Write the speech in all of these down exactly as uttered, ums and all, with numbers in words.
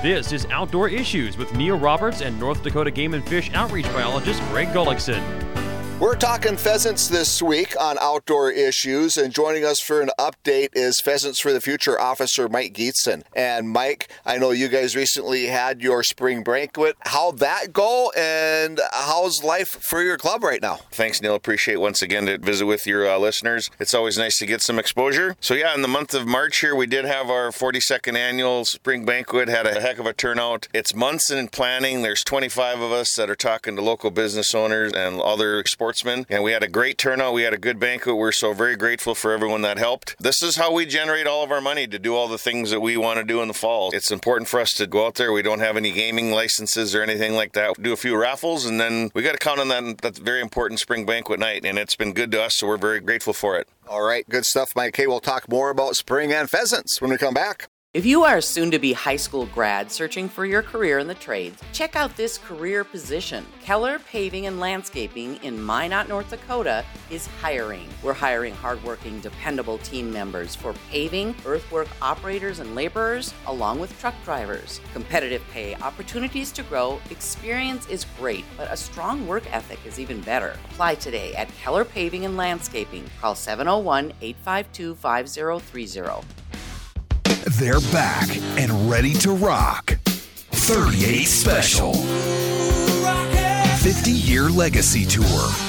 This is Outdoor Issues with Neil Roberts and North Dakota Game and Fish Outreach Biologist Greg Gullickson. We're talking pheasants this week on Outdoor Issues, and joining us for an update is Pheasants for the Future Officer Mike Geetson. And Mike, I know you guys recently had your spring banquet. How'd that go, and how's life for your club right now? Thanks, Neil. Appreciate once again to visit with your uh, listeners. It's always nice to get some exposure. So yeah, in the month of March here, we did have our forty-second annual spring banquet. Had a heck of a turnout. It's months in planning. There's twenty-five of us that are talking to local business owners and other sportsmen. And we had a great turnout. We had a good banquet. We're so very grateful for everyone that helped. This is how we generate all of our money to do all the things that we want to do in the fall. It's important for us to go out there. We don't have any gaming licenses or anything like that. We do a few raffles, and then we got to count on that, that very important spring banquet night. And it's been good to us, so we're very grateful for it. All right, good stuff, Mike. Hey, we'll talk more about spring and pheasants when we come back. If you are a soon-to-be high school grad searching for your career in the trades, check out this career position. Keller Paving and Landscaping in Minot, North Dakota is hiring. We're hiring hardworking, dependable team members for paving, earthwork operators and laborers, along with truck drivers. Competitive pay, opportunities to grow, experience is great, but a strong work ethic is even better. Apply today at Keller Paving and Landscaping. Call seven oh one, eight five two, five oh three oh. They're back and ready to rock. thirty-eight Special. fifty-year legacy tour.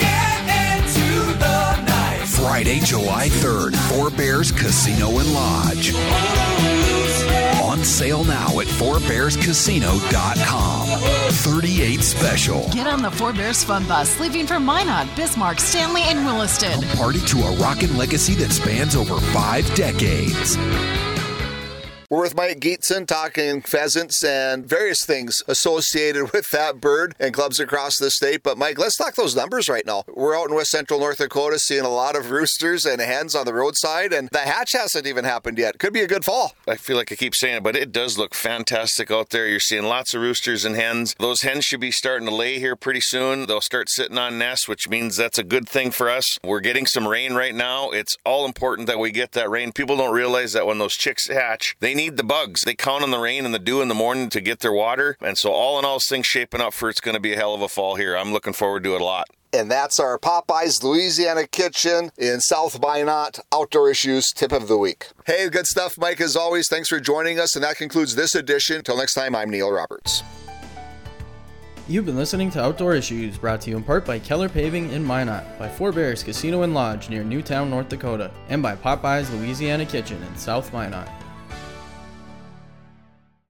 Friday, July third, Four Bears Casino and Lodge. On sale now at four bears casino dot com. thirty-eight Special. Get on the Four Bears Fun Bus, leaving for Minot, Bismarck, Stanley, and Williston. Come party to a rockin' legacy that spans over five decades. We're with Mike Geetson talking pheasants and various things associated with that bird and clubs across the state. But Mike, let's talk those numbers right now. We're out in west central North Dakota seeing a lot of roosters and hens on the roadside, and the hatch hasn't even happened yet. Could be a good fall. I feel like I keep saying it, but it does look fantastic out there. You're seeing lots of roosters and hens. Those hens should be starting to lay here pretty soon. They'll start sitting on nests, which means that's a good thing for us. We're getting some rain right now. It's all important that we get that rain. People don't realize that when those chicks hatch, they need the bugs. They count on the rain and the dew in the morning to get their water. And so all in all, this thing's shaping up for it's going to be a hell of a fall here. I'm looking forward to it a lot. And that's our Popeyes Louisiana Kitchen in South Minot Outdoor Issues Tip of the Week. Hey, good stuff, Mike, as always. Thanks for joining us. And that concludes this edition. Until next time, I'm Neil Roberts. You've been listening to Outdoor Issues, brought to you in part by Keller Paving in Minot, by Four Bears Casino and Lodge near Newtown, North Dakota, and by Popeyes Louisiana Kitchen in South Minot.